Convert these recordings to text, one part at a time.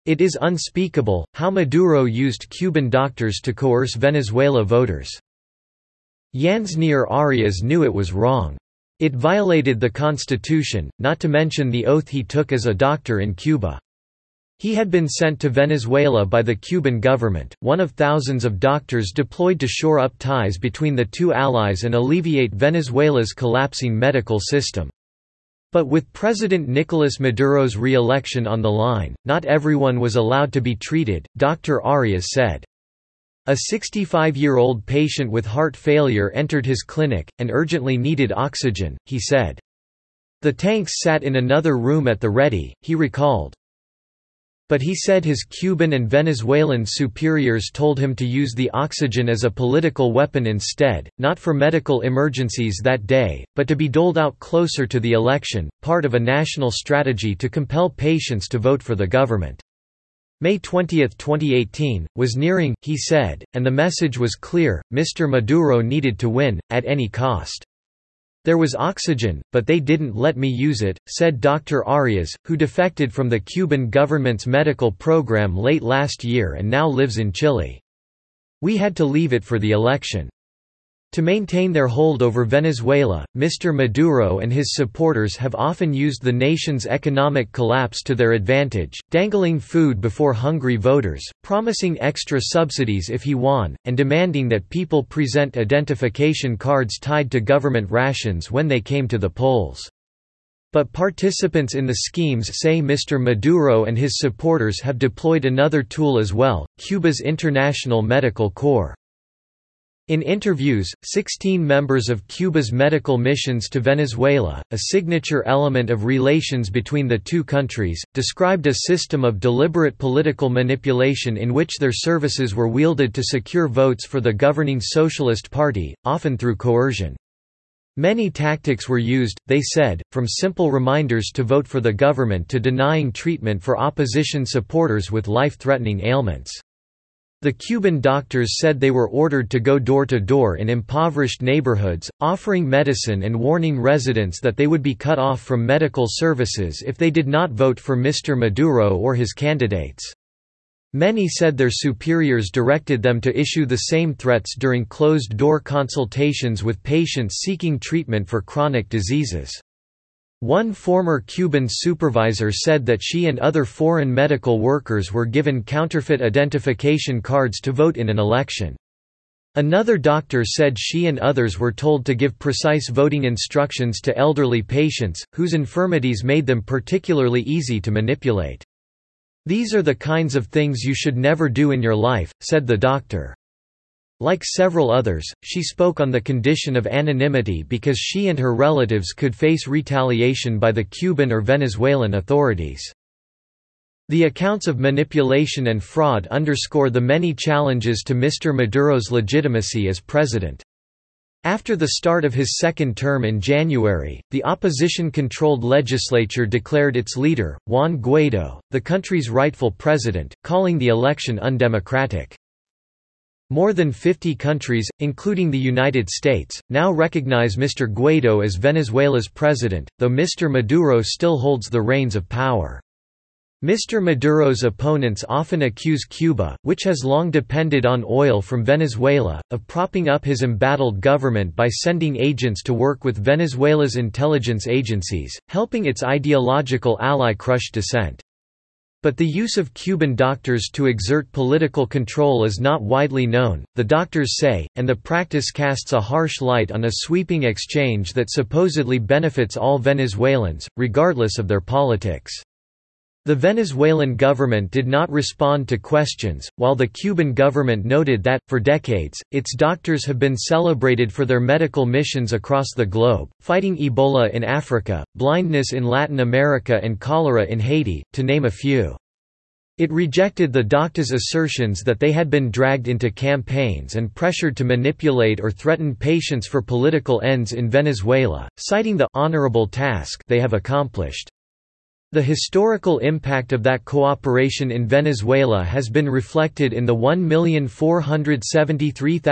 It is unspeakable how Maduro used Cuban doctors to coerce Venezuela voters. Yansnier Arias knew it was wrong. It violated the constitution, not to mention the oath he took as a doctor in Cuba. He had been sent to Venezuela by the Cuban government, one of thousands of doctors deployed to shore up ties between the two allies and alleviate Venezuela's collapsing medical system. But with President Nicolas Maduro's re-election on the line, not everyone was allowed to be treated, Dr. Arias said. A 65-year-old patient with heart failure entered his clinic, and urgently needed oxygen, he said. The tanks sat in another room at the ready, he recalled. But he said his Cuban and Venezuelan superiors told him to use the oxygen as a political weapon instead, not for medical emergencies that day, but to be doled out closer to the election, part of a national strategy to compel patients to vote for the government. May 20, 2018, was nearing, he said, and the message was clear: Mr. Maduro needed to win, at any cost. There was oxygen, but they didn't let me use it, said Dr. Arias, who defected from the Cuban government's medical program late last year and now lives in Chile. We had to leave it for the election. To maintain their hold over Venezuela, Mr. Maduro and his supporters have often used the nation's economic collapse to their advantage, dangling food before hungry voters, promising extra subsidies if he won, and demanding that people present identification cards tied to government rations when they came to the polls. But participants in the schemes say Mr. Maduro and his supporters have deployed another tool as well: Cuba's International Medical Corps. In interviews, 16 members of Cuba's medical missions to Venezuela, a signature element of relations between the two countries, described a system of deliberate political manipulation in which their services were wielded to secure votes for the governing Socialist Party, often through coercion. Many tactics were used, they said, from simple reminders to vote for the government to denying treatment for opposition supporters with life-threatening ailments. The Cuban doctors said they were ordered to go door to door in impoverished neighborhoods, offering medicine and warning residents that they would be cut off from medical services if they did not vote for Mr. Maduro or his candidates. Many said their superiors directed them to issue the same threats during closed-door consultations with patients seeking treatment for chronic diseases. One former Cuban supervisor said that she and other foreign medical workers were given counterfeit identification cards to vote in an election. Another doctor said she and others were told to give precise voting instructions to elderly patients, whose infirmities made them particularly easy to manipulate. "These are the kinds of things you should never do in your life," said the doctor. Like several others, she spoke on the condition of anonymity because she and her relatives could face retaliation by the Cuban or Venezuelan authorities. The accounts of manipulation and fraud underscore the many challenges to Mr. Maduro's legitimacy as president. After the start of his second term in January, the opposition-controlled legislature declared its leader, Juan Guaidó, the country's rightful president, calling the election undemocratic. More than 50 countries, including the United States, now recognize Mr. Guaidó as Venezuela's president, though Mr. Maduro still holds the reins of power. Mr. Maduro's opponents often accuse Cuba, which has long depended on oil from Venezuela, of propping up his embattled government by sending agents to work with Venezuela's intelligence agencies, helping its ideological ally crush dissent. But the use of Cuban doctors to exert political control is not widely known, the doctors say, and the practice casts a harsh light on a sweeping exchange that supposedly benefits all Venezuelans, regardless of their politics. The Venezuelan government did not respond to questions, while the Cuban government noted that, for decades, its doctors have been celebrated for their medical missions across the globe, fighting Ebola in Africa, blindness in Latin America and cholera in Haiti, to name a few. It rejected the doctors' assertions that they had been dragged into campaigns and pressured to manipulate or threaten patients for political ends in Venezuela, citing the honorable task they have accomplished. The historical impact of that cooperation in Venezuela has been reflected in the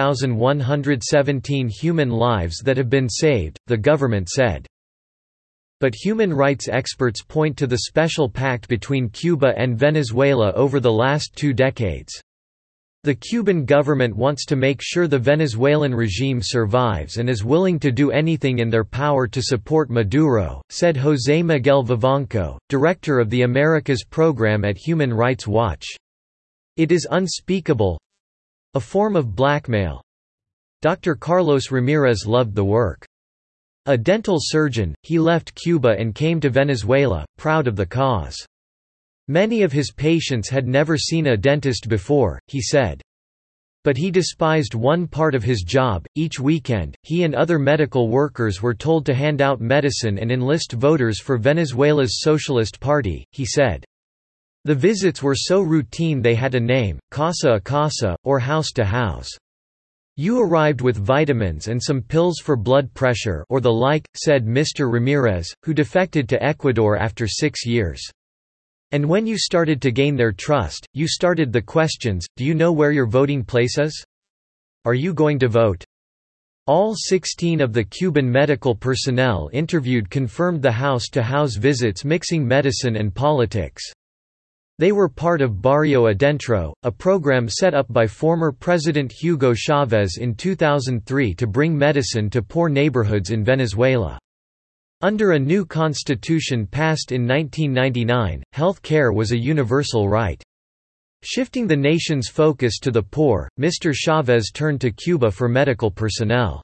1,473,117 human lives that have been saved, the government said. but human rights experts point to the special pact between Cuba and Venezuela over the last 2 decades. The Cuban government wants to make sure the Venezuelan regime survives and is willing to do anything in their power to support Maduro, said José Miguel Vivanco, director of the Americas program at Human Rights Watch. It is unspeakable—a form of blackmail. Dr. Carlos Ramirez loved the work. A dental surgeon, he left Cuba and came to Venezuela, proud of the cause. Many of his patients had never seen a dentist before, he said. But he despised one part of his job. Each weekend, he and other medical workers were told to hand out medicine and enlist voters for Venezuela's Socialist Party, he said. The visits were so routine they had a name, casa a casa, or house to house. You arrived with vitamins and some pills for blood pressure or the like, said Mr. Ramirez, who defected to Ecuador after 6 years. And when you started to gain their trust, you started the questions: do you know where your voting place is? Are you going to vote? All 16 of the Cuban medical personnel interviewed confirmed the house-to-house visits mixing medicine and politics. They were part of Barrio Adentro, a program set up by former President Hugo Chavez in 2003 to bring medicine to poor neighborhoods in Venezuela. Under a new constitution passed in 1999, health care was a universal right. Shifting the nation's focus to the poor, Mr. Chavez turned to Cuba for medical personnel.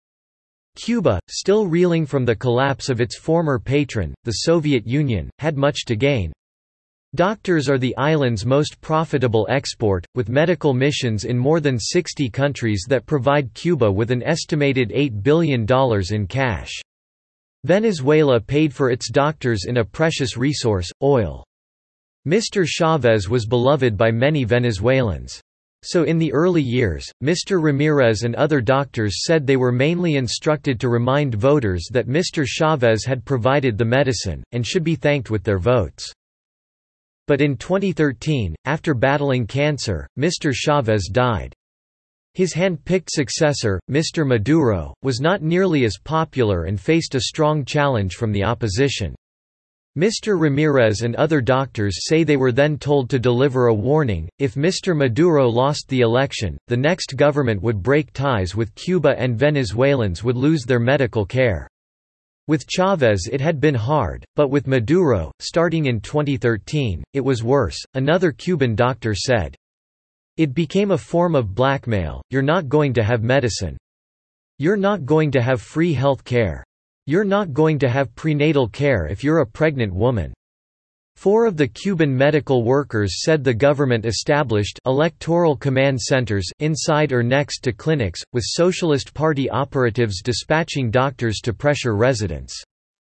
Cuba, still reeling from the collapse of its former patron, the Soviet Union, had much to gain. Doctors are the island's most profitable export, with medical missions in more than 60 countries that provide Cuba with an estimated $8 billion in cash. Venezuela paid for its doctors in a precious resource, oil. Mr. Chavez was beloved by many Venezuelans. So in the early years, Mr. Ramirez and other doctors said they were mainly instructed to remind voters that Mr. Chavez had provided the medicine, and should be thanked with their votes. But in 2013, after battling cancer, Mr. Chavez died. His hand-picked successor, Mr. Maduro, was not nearly as popular and faced a strong challenge from the opposition. Mr. Ramirez and other doctors say they were then told to deliver a warning: if Mr. Maduro lost the election, the next government would break ties with Cuba and Venezuelans would lose their medical care. With Chavez it had been hard, but with Maduro, starting in 2013, it was worse, another Cuban doctor said. It became a form of blackmail: you're not going to have medicine. You're not going to have free health care. You're not going to have prenatal care if you're a pregnant woman. 4 of the Cuban medical workers said the government established electoral command centers inside or next to clinics, with Socialist Party operatives dispatching doctors to pressure residents.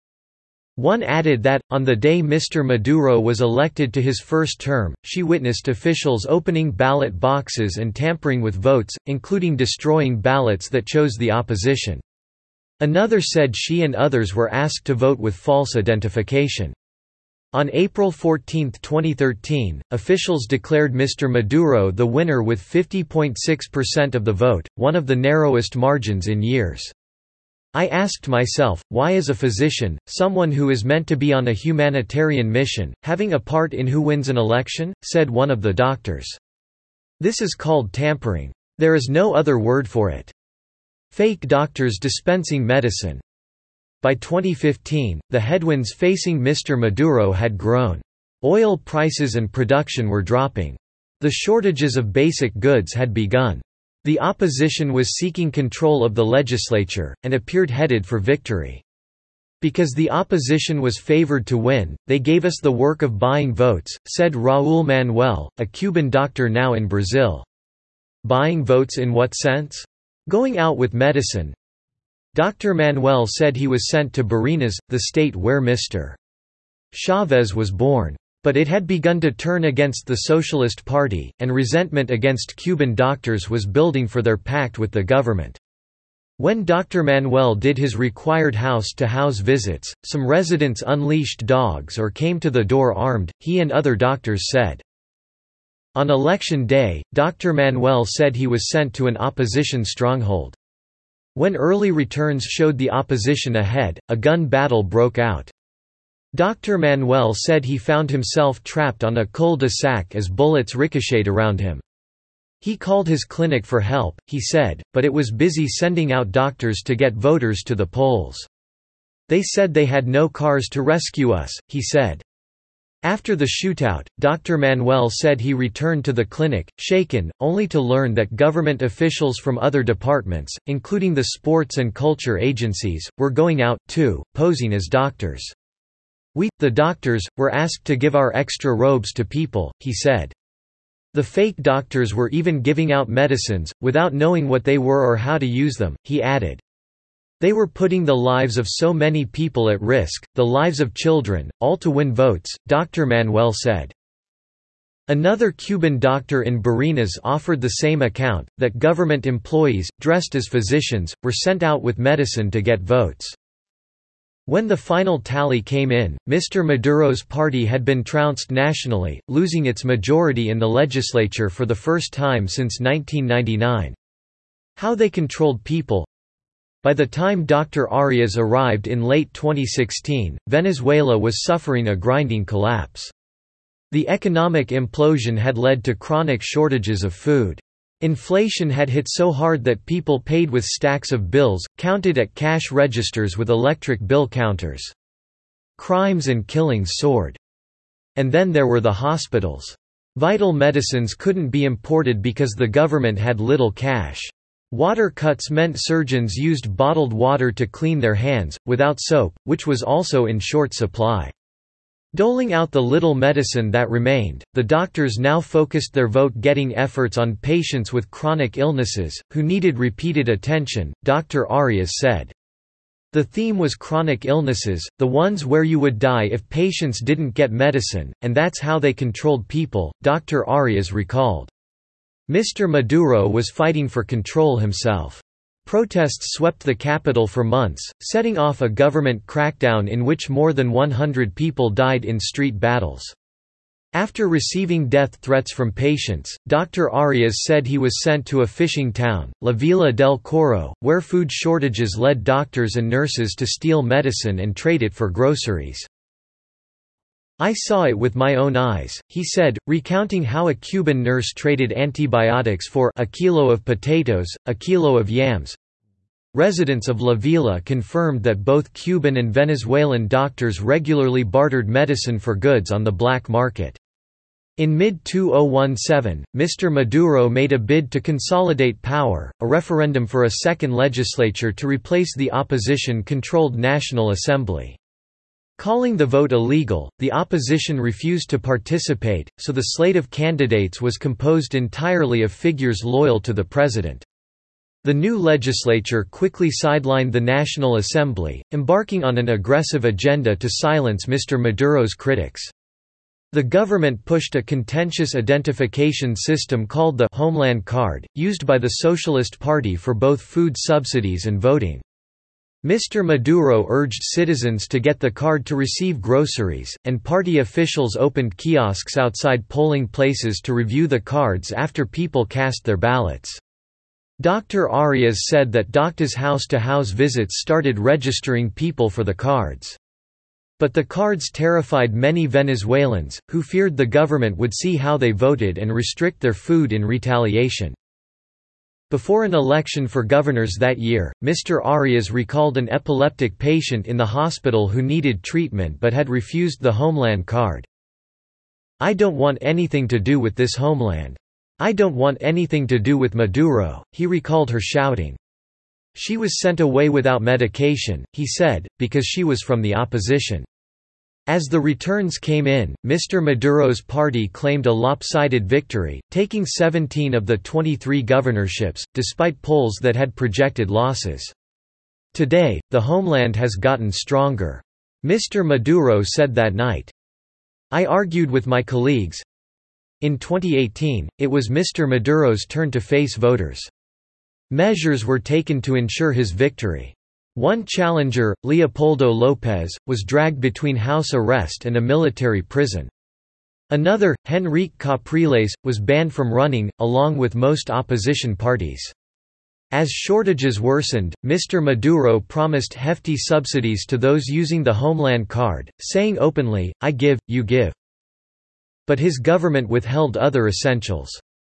One added that, on the day Mr. Maduro was elected to his first term, she witnessed officials opening ballot boxes and tampering with votes, including destroying ballots that chose the opposition. Another said she and others were asked to vote with false identification. On April 14, 2013, officials declared Mr. Maduro the winner with 50.6% of the vote, one of the narrowest margins in years. I asked myself, why is a physician, someone who is meant to be on a humanitarian mission, having a part in who wins an election? Said one of the doctors. This is called tampering. There is no other word for it. Fake doctors dispensing medicine. By 2015, the headwinds facing Mr. Maduro had grown. Oil prices and production were dropping. The shortages of basic goods had begun. The opposition was seeking control of the legislature, and appeared headed for victory. Because the opposition was favored to win, they gave us the work of buying votes, said Raúl Manuel, a Cuban doctor now in Brazil. Buying votes in what sense? Going out with medicine. Dr. Manuel said he was sent to Barinas, the state where Mr. Chavez was born. But it had begun to turn against the Socialist Party, and resentment against Cuban doctors was building for their pact with the government. When Dr. Manuel did his required house-to-house visits, some residents unleashed dogs or came to the door armed, he and other doctors said. On election day, Dr. Manuel said he was sent to an opposition stronghold. When early returns showed the opposition ahead, a gun battle broke out. Dr. Manuel said he found himself trapped on a cul-de-sac as bullets ricocheted around him. He called his clinic for help, he said, but it was busy sending out doctors to get voters to the polls. They said they had no cars to rescue us, he said. After the shootout, Dr. Manuel said he returned to the clinic, shaken, only to learn that government officials from other departments, including the sports and culture agencies, were going out, too, posing as doctors. "We, the doctors, were asked to give our extra robes to people," he said. The fake doctors were even giving out medicines, without knowing what they were or how to use them, he added. They were putting the lives of so many people at risk, the lives of children, all to win votes, Dr. Manuel said. Another Cuban doctor in Barinas offered the same account, that government employees, dressed as physicians, were sent out with medicine to get votes. When the final tally came in, Mr. Maduro's party had been trounced nationally, losing its majority in the legislature for the first time since 1999. How they controlled people? By the time Dr. Arias arrived in late 2016, Venezuela was suffering a grinding collapse. The economic implosion had led to chronic shortages of food. Inflation had hit so hard that people paid with stacks of bills, counted at cash registers with electric bill counters. Crimes and killings soared. And then there were the hospitals. Vital medicines couldn't be imported because the government had little cash. Water cuts meant surgeons used bottled water to clean their hands, without soap, which was also in short supply. Doling out the little medicine that remained, the doctors now focused their vote-getting efforts on patients with chronic illnesses, who needed repeated attention, Dr. Arias said. The theme was chronic illnesses, the ones where you would die if patients didn't get medicine, and that's how they controlled people, Dr. Arias recalled. Mr. Maduro was fighting for control himself. Protests swept the capital for months, setting off a government crackdown in which more than 100 people died in street battles. After receiving death threats from patients, Dr. Arias said he was sent to a fishing town, La Villa del Coro, where food shortages led doctors and nurses to steal medicine and trade it for groceries. I saw it with my own eyes, he said, recounting how a Cuban nurse traded antibiotics for a kilo of potatoes, a kilo of yams. Residents of La Villa confirmed that both Cuban and Venezuelan doctors regularly bartered medicine for goods on the black market. In mid-2017, Mr. Maduro made a bid to consolidate power, a referendum for a second legislature to replace the opposition-controlled National Assembly. Calling the vote illegal, the opposition refused to participate, so the slate of candidates was composed entirely of figures loyal to the president. The new legislature quickly sidelined the National Assembly, embarking on an aggressive agenda to silence Mr. Maduro's critics. The government pushed a contentious identification system called the Homeland Card, used by the Socialist Party for both food subsidies and voting. Mr. Maduro urged citizens to get the card to receive groceries, and party officials opened kiosks outside polling places to review the cards after people cast their ballots. Dr. Arias said that doctors' house-to-house visits started registering people for the cards. But the cards terrified many Venezuelans, who feared the government would see how they voted and restrict their food in retaliation. Before an election for governors that year, Mr. Arias recalled an epileptic patient in the hospital who needed treatment but had refused the Homeland Card. I don't want anything to do with this homeland. I don't want anything to do with Maduro, he recalled her shouting. She was sent away without medication, he said, because she was from the opposition. As the returns came in, Mr. Maduro's party claimed a lopsided victory, taking 17 of the 23 governorships, despite polls that had projected losses. Today, the homeland has gotten stronger. Mr. Maduro said that night. I argued with my colleagues. In 2018, it was Mr. Maduro's turn to face voters. Measures were taken to ensure his victory. One challenger, Leopoldo López, was dragged between house arrest and a military prison. Another, Henrique Capriles, was banned from running, along with most opposition parties. As shortages worsened, Mr. Maduro promised hefty subsidies to those using the Homeland Card, saying openly, "I give, you give." But his government withheld other essentials.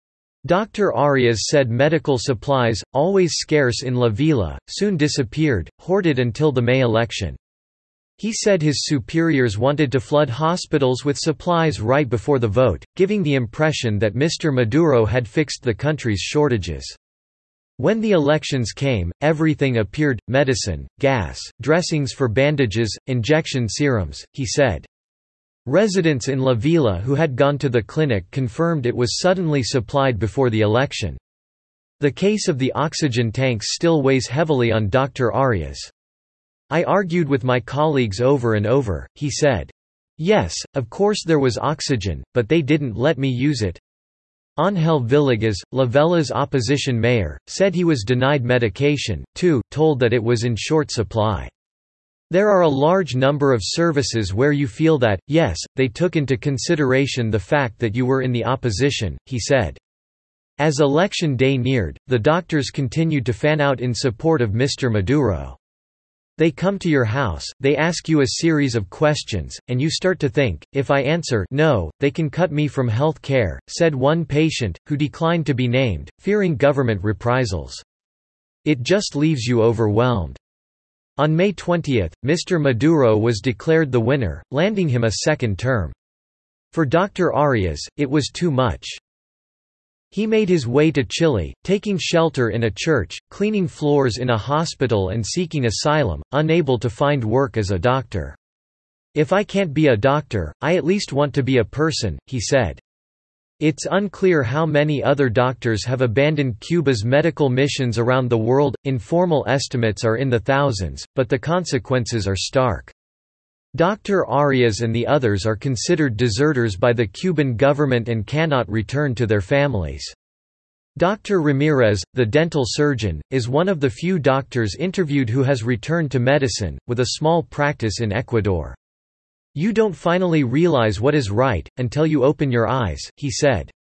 Dr. Arias said medical supplies, always scarce in La Villa, soon disappeared, hoarded until the May election. He said his superiors wanted to flood hospitals with supplies right before the vote, giving the impression that Mr. Maduro had fixed the country's shortages. When the elections came, everything appeared: medicine, gas, dressings for bandages, injection serums, he said. Residents in La Villa who had gone to the clinic confirmed it was suddenly supplied before the election. The case of the oxygen tanks still weighs heavily on Dr. Arias. "I argued with my colleagues over and over," he said. "Yes, of course there was oxygen, but they didn't let me use it." Ángel Villegas, La Vela's opposition mayor, said he was denied medication, too, told that it was in short supply. "There are a large number of services where you feel that, yes, they took into consideration the fact that you were in the opposition," he said. As election day neared, the doctors continued to fan out in support of Mr. Maduro. "They come to your house, they ask you a series of questions, and you start to think, if I answer no, they can cut me from health care," said one patient, who declined to be named, fearing government reprisals. "It just leaves you overwhelmed." On May 20, Mr. Maduro was declared the winner, landing him a second term. For Dr. Arias, it was too much. He made his way to Chile, taking shelter in a church, cleaning floors in a hospital and seeking asylum, unable to find work as a doctor. "If I can't be a doctor, I at least want to be a person," he said. It's unclear how many other doctors have abandoned Cuba's medical missions around the world. Informal estimates are in the thousands, but the consequences are stark. Dr. Arias and the others are considered deserters by the Cuban government and cannot return to their families. Dr. Ramirez, the dental surgeon, is one of the few doctors interviewed who has returned to medicine, with a small practice in Ecuador. "You don't finally realize what is right, until you open your eyes," he said.